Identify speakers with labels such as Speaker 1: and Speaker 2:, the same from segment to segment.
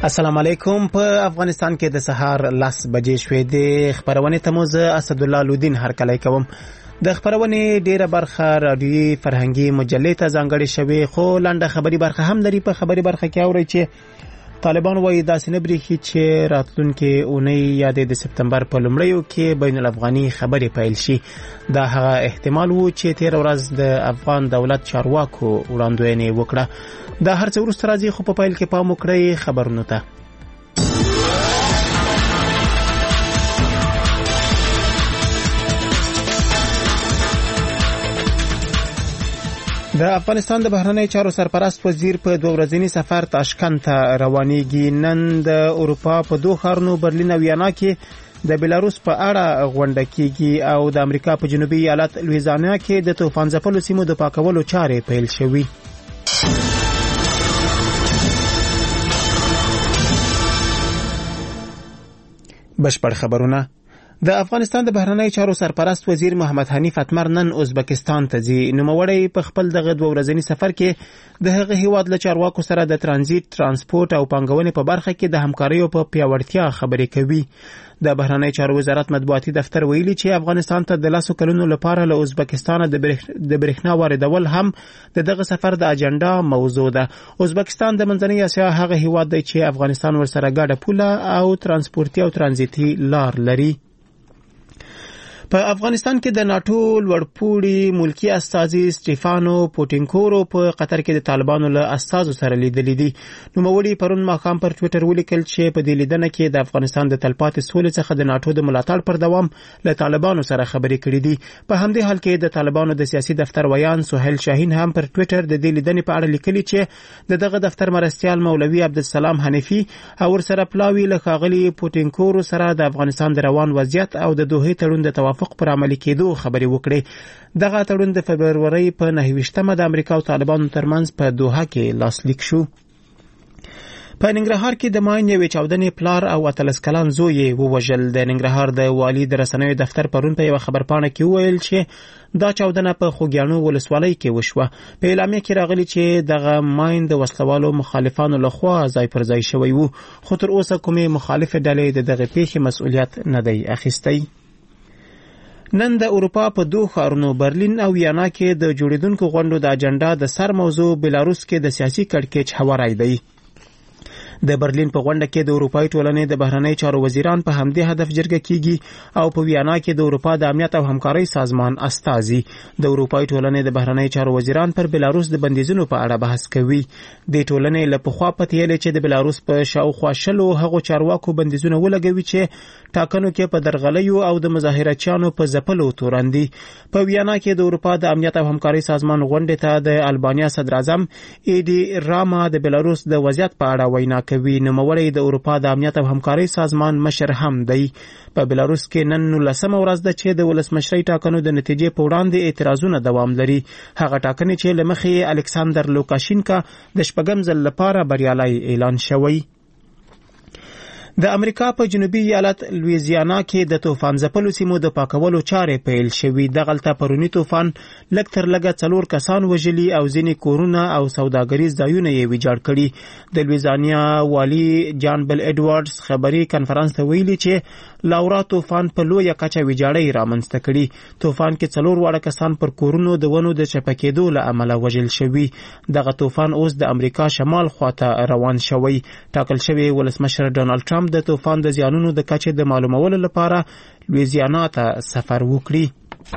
Speaker 1: السلام علیکم. په افغانستان کې د سهار 10 بجې شوې د خبرونې ته موزه اسد الله لودین هرکلی کوم. د خبرونې ډیره برخه رادیوي فرهنګي مجلې ته ځانګړې شوې، خو لنډه خبري برخه هم لري. په خبري برخه کې اوري چې طالبان وایي داسې نه بریښي چې راتلونکي اونۍ یا د سپتمبر په لومړیو کې بین الافغاني خبرې پیل شي. دا هغه احتمال وو چې تیر ورځ د افغان دولت چارواکو وړاندوینه وکړه. دا هر څه وروسته راځي، خو په پیل کې پام وکړئ خبرونو ته. د افغانستان د بهرنی چارو سرپرست وزیر په 2 ورځنی سفر تاشکند ته روانېږي. نن د اروپا په 2 ښارونو برلین او ویانا کې د بلاروس په اړه غونډه کیږي او د امریکا په جنوبي ایالت لویزانیا کې د طوفان ځپلو سیمو د پاکولو چارې پیل شوې. بشپړ خبرونه. د افغانستان د بهرنی چارو سرپرست وزیر محمد حنیف اتمر نن ازبکستان ته ځي. نوموړی په خپل دغه 2 ورځنی سفر کې د هغه هیواد له چارواکو سره د ترانزیت، ترانسپورت او پانګونې په برخه کې د همکاریو په پیاوړتیا خبرې کوي. د بهرنی چارو وزارت مطبوعاتي دفتر ویلي چې افغانستان ته د 10 کلونو لپاره له ازبکستان د برېښنا واردول هم دغه سفر د اجنډا موضوع ده. ازبکستان د منځنۍ اسیا هغه هیواد دی چې افغانستان ورسره ګډه پوله او ترانسپورتي او ترانزیتي لار لري. په افغانستان کې د ناتو لوړپوړي ملکی استازي سټيفانو پوټینکورو په قطر کې د طالبانو له استازو سره لیدلې دي. نوموړي پرون ماښام پر ټوئیټر ولیکل چې په دې لیدنه کې د افغانستان د تلپاتې سولې څخه د ناتو د ملاتړ پر دوام له طالبانو سره خبرې کړې دي. په همدې حال کې د طالبانو د سیاسي دفتر ویان سهیل شاهین هم پر ټوئیټر د دې لیدنې په اړه لیکلي چې دغه دفتر مرستیال مولوي عبدالسلام حنفي او ورسره پلاوي له ښاغلي پوټینکورو سره د افغانستان د روان وضعیت او د دوحې تړون د توافق پر عملي کېدو خبرې وکړې. دغه تړون د فبرورۍ په 29مه د امریکا او طالبانو ترمنځ په دوحه کې لاسلیک شو. په ننګرهار کې د ماین یوې چاودنې پلار او 13 کلن زوی ووژل. د ننګرهار د والي د رسنیو دفتر پرون په یو خبرپاڼه کې وویل چې دا چاودنه په خوږیاڼو ولسوالۍ کې وشوه. په اعلامیه کې راغلی چې دغه ماین د وسلوالو مخالفانو لخوا ځای پر ځای شوی وو، خو تر اوسه کومې مخالفه ډلې د دغه پیښې مسؤلیت نه دی اخیستی. نن د اروپا په 2 ښارونو برلین او ویانا کې د جوړیدونکو غونډو د اجنډا د سر موضوع بلاروس کې د سیاسي کړکېچ هواری دی. د برلین په غونډه کې د اروپایي ټولنې د بهرنی چارو وزیران په همدې هدف جرګه کیږي او په ویانا کې د اروپا د امنیت او همکارۍ سازمان استازي د اروپایي ټولنې د بهرنی چارو وزیران پر بلاروس د بندیزونو په اړه بحث کوي. د ټولنې له پخوا پتیلې چې د بلاروس په شاوخوا شلو هغو چارواکو بندیزونه ولګوي چې ټاکنو کې په درغلیو او د مظاهرچیانو په ځپلو تورن دي. په ویانا کې د اروپا د امنیت او همکارۍ سازمان غونډې ته د البانیا صدر اعظم ایډي راما د بلاروس د وضعیت په اړه وینا کوي. نوموړی د اروپا د امنیت او همکارۍ سازمان مشر هم دی. په بلاروس کې نن 19مه ورځ ده چې د ولسمشرۍ ټاکنو د نتیجې په وړاندې اعتراضونه دوام لري. هغه ټاکنې چې له مخې الکساندر لوکاشینکا د 4م ځل لپاره بریالي اعلان شوی. د امریکا په جنوبي ایالت لویزیانا کې د طوفان ځپلو سیمو د پاکولو چارې پیل شوې. دغلته پرونی طوفان لږ تر لږه 4 کسان وژلي او ځینې کورونه او سوداګریز ځایونه یې ویجاړ کړي. د لویزانیا والي جان بل ایډوارډز خبري کنفرانس ته ویلي چې لاورا طوفان په لویه کچه ویجاړۍ رامنځته کړي. طوفان کې 4 واړه کسان پر کورونو د ونو د چپه کېدو له امله وژل شوي. دغه طوفان اوس د امریکا شمال خواته روان شوی. ټاکل شوی ولسمشر ډونالد ټرمپ د طوفان د زیانونو د کچې د معلومولو لپاره لویزیانا ته سفر وکړي.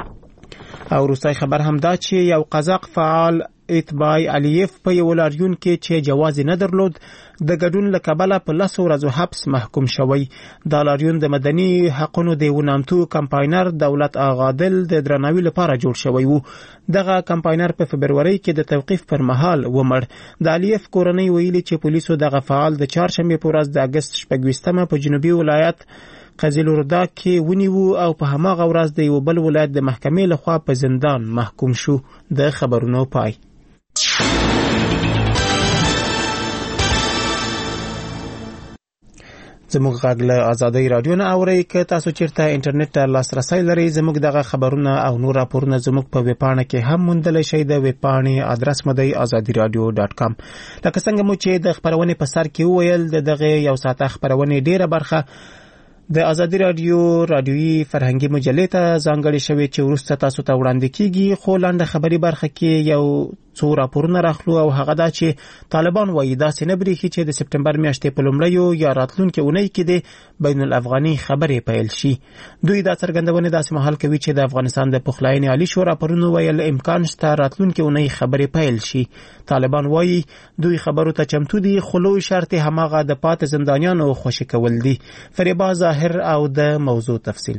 Speaker 1: او وروستی خبر هم دا چې یو قزاق فعال اتبای علیف په یو لاریون کې چې جواز نه درلود د ګډون له کبله په 10 ورځو حبس محکوم شوی. دا لاریون د مدني حقونو د ونامتو کمپاینر دولت آغادل د درناوي لپاره جوړ شوی وو. دغه کمپاینر په فبرورۍ کې د توقیف پر مهال ومړ. د علیف کورنۍ ویلي چې پولیسو دغه فعال د چهارشنبه په ورځ د اگست 26مه په جنوبي ولایت قزلوردا کې ونیو او په هماغه ورځ د یو بل ولایت د محکمې لخوا په زندان محکوم شو. د خبرونو پای. زموږ غږ له آزادۍ رادیو نه اورئ. که تاسو چیرته انټرنیټ ته لاسرسی لرئ زموږ دغه خبرونه او نور راپورونه زموږ په ویبپاڼه کې هم موندلی شئ. د ویبپاڼې ادرس مو دی azadiradio.com. لکه څنګه مو چې د خبرونې په سر کې وویل د دغه یو ساعته خبرونې ډیره برخه د آزادي رادیو رادیوي فرهنګي مجلې ته ځانګړې شوې چې وروسته تاسو ته وړاندې کیږي. خو لنډه خبري برخه کې یو څو راپورونه راخلو او هغه دا چې طالبان وایي داسې نه بریښي چې د سپټمبر میاشتې په لومړیو یا راتلونکې اونۍ کې د بین الافغاني خبرې پیل شي. دوی دا څرګندونه داسې مهال کوي چې د افغانستان د پخلاینې عالی شورا پرون ویل امکان شته راتلونکې اونۍ خبرې پیل شي. طالبان وایي دوی خبرو ته چمتو دي خو لوی شرط هماغه د پاتې زندانیانو خوشي کول دي. فریبا ظاهر او د موضوع تفصیل.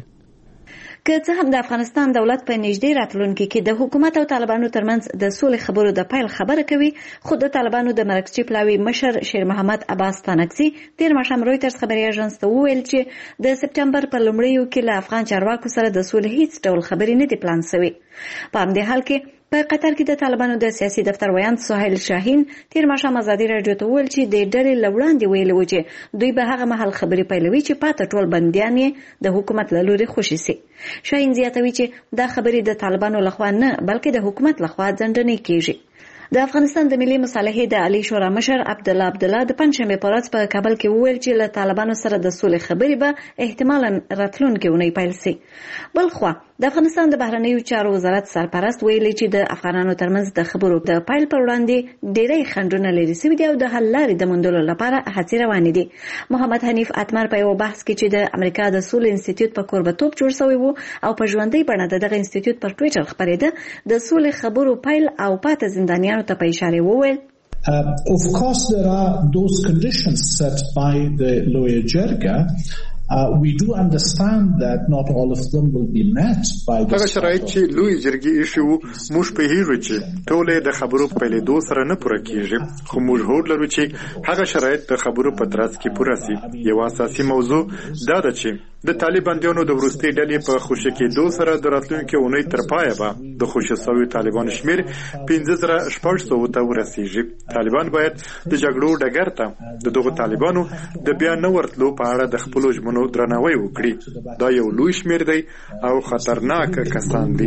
Speaker 2: که څه هم د افغانستان دولت په نږدې راتلونکي کې د حکومت او طالبانو ترمنځ د سولې خبرو د پیل خبره کوي، خو د طالبانو د مرکزي پلاوي مشر شیر محمد عباس تانکزي تیر ماښام رویټرز خبري اژانس ته وویل چې د سپټمبر په لومړیو کې له افغان چارواکو سره د سولې هیڅ ډول خبرې نه دي پلان شوې. په همدې حال کې په قطر کې د طالبانو د سیاسي دفتر ویاند سهیل شاهین تیر ماښام آزادي رادیو ته وویل چې د ډلې له وړاندې ویلي و چې دوی به هغه مهال خبرې پیلوي چې پاته ټول بندیان یې د حکومت له لوري خوشي سي. شاهین زیاتوي چې دا خبرې د طالبانو لخوا نه بلکې د حکومت لخوا ځنډنې کیږي. د افغانستان د ملي مصالحې د عالی شورا مشر عبدالله د پنځشنبه په ورځ په کابل کې وویل چې له طالبانو سره د سولې خبرې به احتمالاً راتلونکې اونۍ پیل شي. بلخوا د افغانستان د بهرنیو چارو وزارت سرپرست ویلي چې د افغانانو ترمنځ د خبرو د پیل پر وړاندې ډېری خنډونه لري شوي دي او د حل لارې د موندلو لپاره هڅې روانې دي. محمد حنیف اتمر په یو بحث کې چې د امریکا د سولې انسټیټیوټ په کوربتوب جوړ شوی و او په ژوندۍ بڼه دغه انسټیټیوټ پر ټویټر خبرېده د سولې خبرو پیل او پاته زندانیانو ته په اشاره وویل
Speaker 3: Of course, there are those conditions set by the Loya Jirga. We do understand that not all of them will be met by the
Speaker 4: هغه شرایط چې لوی جرګې ایښي وو موږ په هیرو چې ټولې د خبرو په پیلېدو سره نه پوره کیږي، خو موږ هوډ لرو چې هغه شرایط د خبرو په ترڅ کې پوره شي. یو اساسي موضوع دا ده چې د طالبانو د وروستي ډلې په خوشي کېدو سره د راتلونکي اونۍ تر پایه به د خوشي شویو طالبانو شمیر 15600 ته ورسیږي. طالبان باید د جګړو ډګر ته د دغو طالبانو د بیا نه ورتلو په اړه د خپلو ژمنو درناوی وکړي. دا یو لوی شمیر دی او خطرناک کسان دي.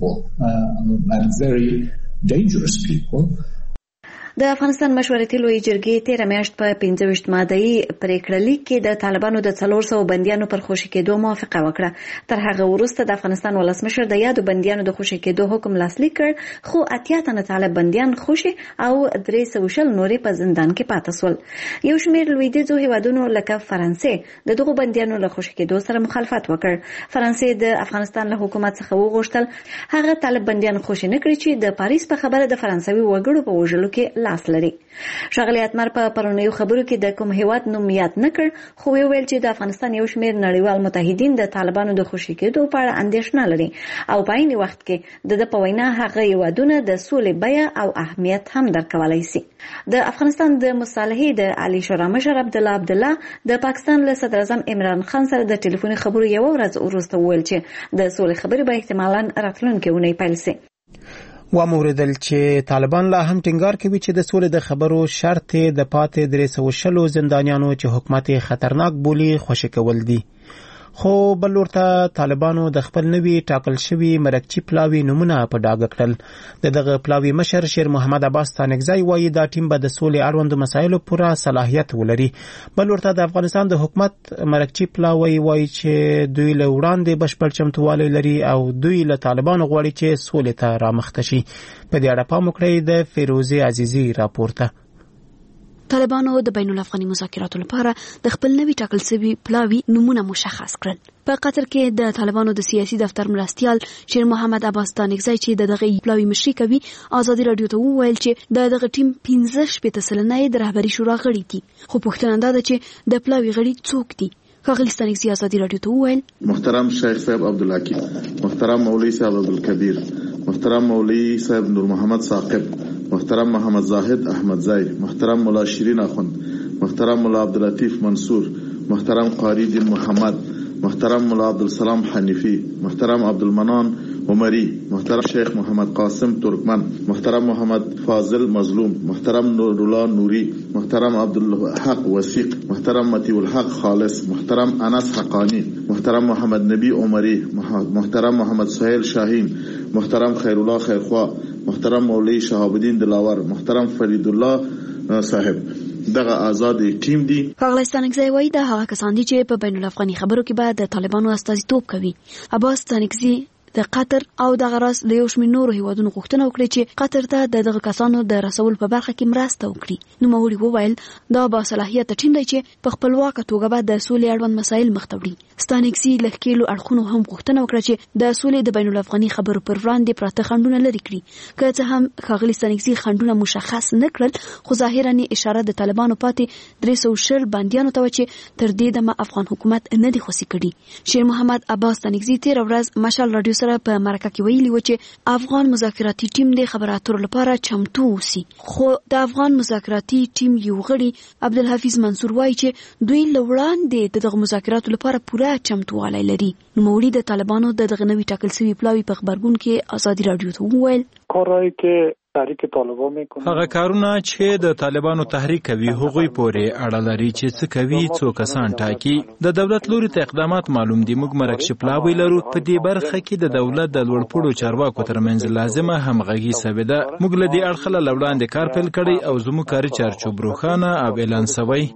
Speaker 2: د افغانستان مشورتي لوی جرګې تیر میاشت په 25 ماده‌ای پریکړه لیک کې د طالبانو د 400 بندیانو پر خوشي کېدو موافقه وکړه. تر هغه وروسته د افغانستان ولسمشر د یادو بندیانو د خوشي کېدو حکم لاسلیک کړ، خو 80 تنه طالب بندیان خوشي او 300 نورې په زندان کې پاتې شول. یو شمېر لویدیځو هیوادونو لکه فرانسې د دغو بندیانو له خوشي کېدو سره مخالفت وکړ. فرانسې د افغانستان له حکومت څخه وغوښتل هغه طالب بندیان خوشي نه کړي چې د پاریس په خبره د فرانسوي وګړو په وژلو کې لاس لري. ښاغلی اتمر په پرونیو خبرو کې د کوم هیواد نوم یاد نه کړ، خو ویل چې د افغانستان یو شمېر نړیوال متحدین د طالبانو د خوشي کېدو په اړه اندېښنه لري او په عین وخت کې د په وینا هغه هیوادونه د سولې بیه او اهمیت هم درکولای شي. د افغانستان د مصالحې د عالی شورا مشر عبدالله د پاکستان له صدر اعظم عمران خان سره د ټلیفوني خبرو یو ورځ وروسته وویل چې د سولې خبرې به احتمالاً راتلونکې اونۍ پیل شي.
Speaker 1: وموردل چې طالبان لا هم ټینګار کوي چې د سولې د خبرو شرط د پاتې 360 زندانیانو چې حکومت خطرناک بولی خوشي کول دي. خو بل ورته طالبانو د خپل نوي ټاکل شوی مرکزي پلاوي نمونه په ډاګه کړل. دغه پلاوي مشر شیر محمد عباس تانکزي وایي دا ټیم به د سولې اړوند مسایلو پوره صلاحیت ولري. بل ورته د افغانستان د حکومت مرکزي پلاوي وایي چې دوی له وړاندې بشپړ چمتووالی لري او دوی له طالبانو غواړي چې سولې ته رامخته شي. په دې اړه پام وکړئ د فیروزي عزیزي راپورته.
Speaker 5: طالبانو د بین الافغاني مذاکراتو لپاره د خپل نوي ټاکل شوي پلاوي نمونه مشخص کړل. په قطر کې د طالبانو د سیاسي دفتر مرستیال شیر محمد عباس تانکزي چې دغه پلاوي مشري کوي آزادي رادیو ته وویل چې دغه ټیم 15 سلنه د رهبري شورا غړي دي، خو پوښتنه ده چې د پلاوي غړي څوک دي. ښاغلی آزادي رادیو ته وویل
Speaker 6: محترم شیخ صاحب عبدالحکیم، محترم مولوی صاحب عبدالکبیر، محترم مولوی صاحب نور محمد ثاقب، محترم محمد زاهد احمد زائی، محترم مولا شیرین اخوند، محترم مولا عبداللطیف منصور، محترم قاری دین محمد، محترم مولا عبدالسلام حنیفی، محترم عبدالمنان عمری، محترم شیخ محمد قاسم ترکمن، محترم محمد فاضل مظلوم، محترم نورالله نوری، محترم عبدالحق وثیق، محترم مطیع الحق خالص، محترم انس حقانی، محترم محمد نبی عمری، محترم محمد سهیل شاهین، محترم خیرالله خیرخوا، محترم مولوی شهاب الدین دلاور، محترم فرید الله صاحب دغه آزاد ټیم دي.
Speaker 5: ښاغلی ستانکزی وایي دا هغه کسان دي چې په بین الافغاني خبرو کې به د طالبانو استازیتوب کوي. عباس ستانکزی د قطر او دغه راس د یو شمېر نورو هیوادونو غوښتنه وکړي چې قطر ته د دغه کسانو د رسول په برخه کې مرسته وکړي. نوموړي وویل دا باصلاحیته ټیم دی چې په خپلواکه توګه به د سولې اړوند مسایل مخته وړي. ستانکزي له ښکېلو اړخونو هم غوښتنه وکړه چې د سولې د بین الافغاني خبرو پر وړاندې پراته خنډونه لرې کړي. که څه هم ښاغلي ستانکزي خنډونه مشخص نه کړل، خو ظاهرا اشاره د طالبانو پاتې 360 بندیانو ته چې تر دې دمه افغان حکومت نه دی خوسي کړي. شیر محمد عباس ستانکزي تیر ورځ مشال رادیو سره په مرکه کې ویلي و چې افغان مذاکراتي ټیم د خبرو اترو لپاره چمتو اوسي. خو د افغان مذاکراتي ټیم یو غړي عبدالحفیظ منصور وایي چې دوی له وړاندې دغه مذاکراتو لپاره پوره چمتووالی لري. نوموړي د طالبانو د دغه نوي ټاکل شوي پلاوي په خبرګون کې ازادي راډیو ته وویل
Speaker 7: کارهایی که تحریک طالبان میکنه،
Speaker 8: هغه کارونه چې د طالبانو تحریک کوي هغوی پورې اړه لري چې څه کوي، څو کسان ټاکي. د دولت لوري ته اقدامات معلوم دي. موږ مرکشي پلاوی لرو. په دې برخه کې د دولت د لوړپوړو چارواکو ترمنځ لازمه همغږي شوې ده. موږ له دې اړخه له وړاندې کار پیل کړی او زموږ کاري چارچوب روښانه او اعلان شوی.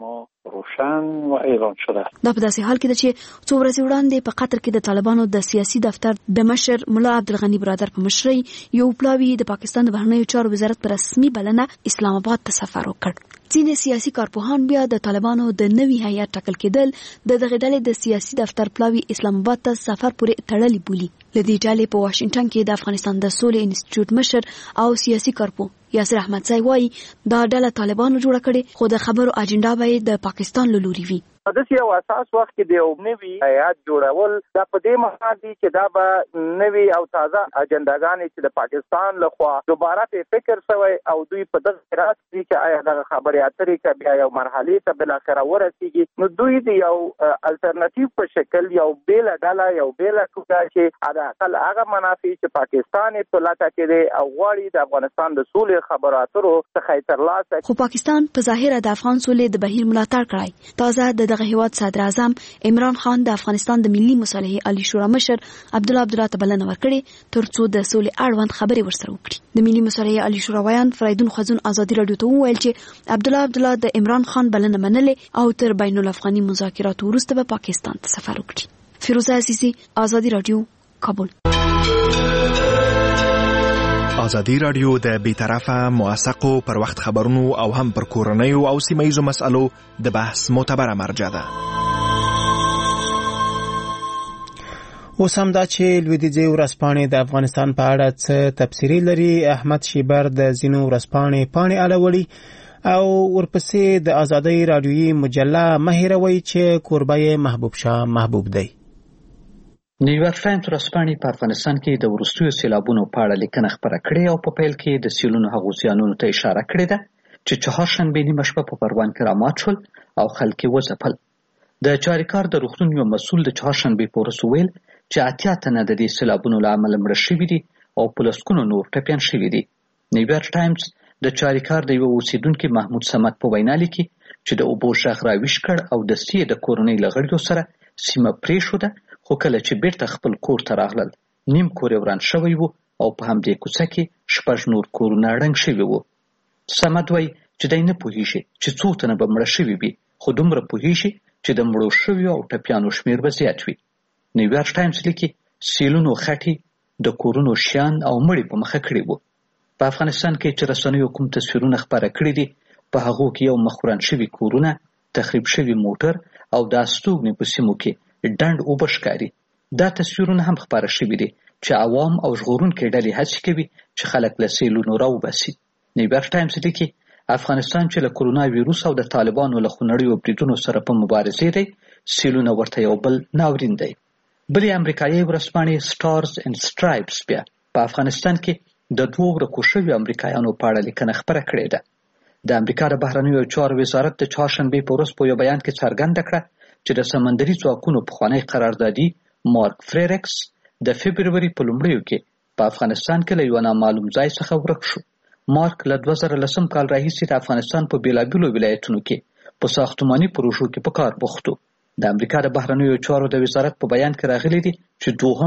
Speaker 5: دا په داسې حال کې ده چې څو ورځې وړاندې په قطر کې د طالبانو د سیاسي دفتر د مشر ملا عبدالغني برادر په مشرۍ یو پلاوي د پاکستان د بهرنیو چارو وزارت په رسمي بلنه اسلام آباد ته سفر وکړ. ځینې سیاسي کارپوهان بیا د طالبانو د نوي هیات ټاکل کېدل د دغه ډلې د سیاسي دفتر پلاوي اسلام آباد ته سفر پورې تړلي بولي. له دې ډلې په واشنګټن کې د افغانستان د سولې انسټیټیوټ مشر او سیاسي کارپوه یاسر احمدزی وایي دا ډله طالبانو جوړه کړې، خو د خبرو اجنډا به یې د پاکستان له لوري وي.
Speaker 9: د یو اساس وخت کې د یو نوي هیات جوړول دا په دې معنی دي چې دا به نوي او تازه اجنداګانې چې د پاکستان لخوا دوباره په فکر شوی او دوی په دغه راز دي چې آیا دغه خبرې اترې کې بیا یو مرحله ته بل اخره ورسیږي، نو دوی د یو الټرنیټیو په شکل یو بیل ډله یو بیل ټوکا چې ادا اقل هغه منافع چې پاکستان په لاته کې دی او غواړي د افغانستان د سولې خبرو اترو څخه ترلاسه.
Speaker 5: خو پاکستان په ظاهره د افغان سولې د بهیر ملاتړ کړی. تازه د دغه هیواد صدر اعظم عمران خان د افغانستان د ملي مصالحې عالی شورا مشر عبدالله ته بلنه ورکړې ترڅو د سولې اړوند خبرې ورسره وکړي. د ملي مصالحې عالی شورا ویان فریدون خزون ازادي راډیو ته وویل چې عبدالله د عمران خان بلنه منلې او تر بین الافغاني مذاکراتو وروسته به پاکستان ته سفر وکړي. فیروزه عزیزی، ازادي راډیو، کابل.
Speaker 10: ازادي راډیو د بیطرفه موثقو پر وخت خبرونو او هم پر کورنیو او سیمه‌ییزو مسألو د بحث معتبره مرجع ده.
Speaker 1: اوس هم دا چې لویدیځي ورځپاڼې د افغانستان په اړه څه تبصرې لري. احمد شیبر د ځینو ورځپاڼې پاڼې اړولي او ورپسې د ازادي راډیویي مجله مه هېروئ چې کوربه یې محبوب شاه محبوب دی.
Speaker 11: نیویارک ټایمز ورځپاڼې په افغانستان کې د وروستیو سیلابونو په اړه لیکنه خپره کړې او په پیل کې د سیلونو هغو زیانونو ته اشاره کړې ده چې چهارشنبې نیمه شپه په پروان کې رامات شول او خلک یې وځپل. د چاریکار د روغتون یو مسؤل د چهارشنبې په ورځ وویل چې 80 تنه د دې سیلابونو له امله مړه شوي دي او په لسګونو نور ټپیان شوي دي. نیویارک ټایمز د چاریکار د یو اوسیدونکي محمود صمد په وینا لیکي چې د اوبو شاخ راویش کړ او د سیې د کورنۍ له غړیو سره سیمه پرېښوده، خو کله چې بیرته خپل کور ته راغلل نیم کور یې وران شوی و او په همدې کوڅه کې 6 نور کورونه ړنګ شوي وو. صمد وایي چې دی نه پوهېږي چې څو تنه به مړه شوي وي، خو دومره پوهېږي چې د مړو شویو او ټپیانو شمېر به زیات وي. نیویارک ټایمز لیکي سیلونو خټې د کورونو شیان او مړي په مخه کړي وو. په افغانستان کې چې رسنیو کوم تصویرونه خپاره کړي دي په هغو کې یو مخ وران شوي کورونه، تخریب شوي موټر او د استوګنې په سیمو کې ډنډ اوبه ښکاري. دا تصویرونه هم خپاره شوي دي چې عوام او ژغورونکي ډلې هڅې کوي چې خلک له سیلونو راوباسي. نیویارک ټایمز لیکي افغانستان چې له کرونا ویروس او د طالبانو له خونړیو بریدونو سره په مبارزې دی، سیلونه ورته یو بل ناورین دی. بلې امریکایي ورځپاڼې سټارز اینډ سټرایپس بیا په افغانستان کې د 2 ورکو شویو امریکایانو په اړه لیکنه خپره کړې ده. د امریکا د بهرنیو چارو وزارت د چهارشنبې په ورځ په یو بیان کې څرګنده کړه چې د سمندري ځواکونو پخوانی قراردادي مارک فریرکس د فبرवरी په لومړیو کې په افغانستان کې له یو نامعلوم ځای څخه ورک شو. مارک له 2010 کال راهیسې د افغانستان په بیلابیلو ولایتونو کې په ساختماني پروژو کې په کار بوخت و. د امریکا د بهرنیو چارو د وزارت په بیان کې راغلي دي چې دوهم